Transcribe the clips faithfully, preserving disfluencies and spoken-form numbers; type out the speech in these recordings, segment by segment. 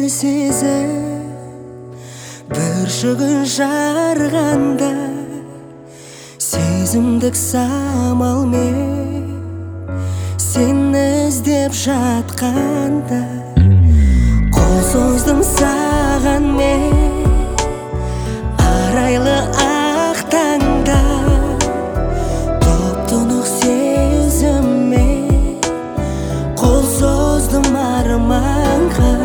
сезім бір шүгін жарғанда, сезімдік самалмен сені іздеп жатқанда, қол создым саған мен арайлы ақ таңда. Топ-тұнық сезіммен қол создым арманға.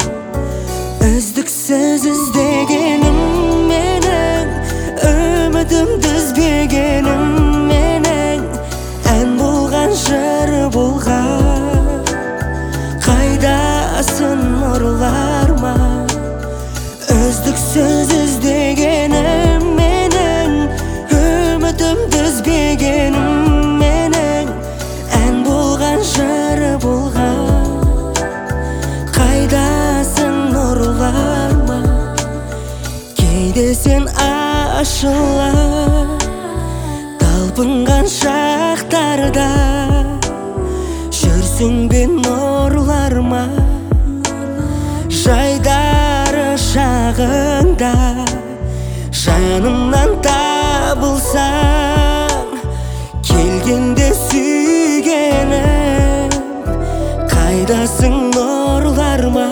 Үздіксіз іздегенім менің, үмітімді үзбегенім менің, ән болған жыр болған. Қайдасың нұрлар ма? Үздіксіз іздегенім менің, үмітімді үзбегенім менің, ән болған жыр болған. Қайдасың нұрлар ма? Кейде сен ашыла талпынған шақтарда, жүрсің бе нұрлар ма? Жайдары шағыңда жанымнан табылсаң, келгенде сүйгенім, қайдасың нұрлар ма?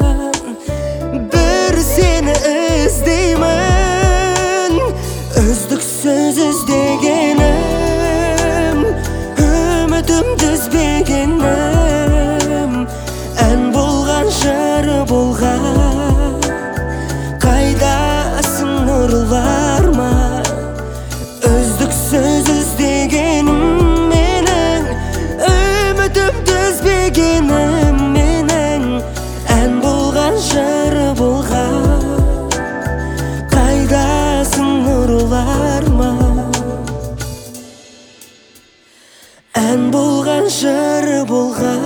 Бір сені іздеймін, үздіксіз іздегенім, үмітімді үзбегенім, ән болған жыр болған. Қайдасың нұрлар ма? Үздіксіз іздегенім менің, үмітімді үзбегенім менің, ән болған жыр болған. Қайдасың нұрлар ма? Ән болған жыр болған.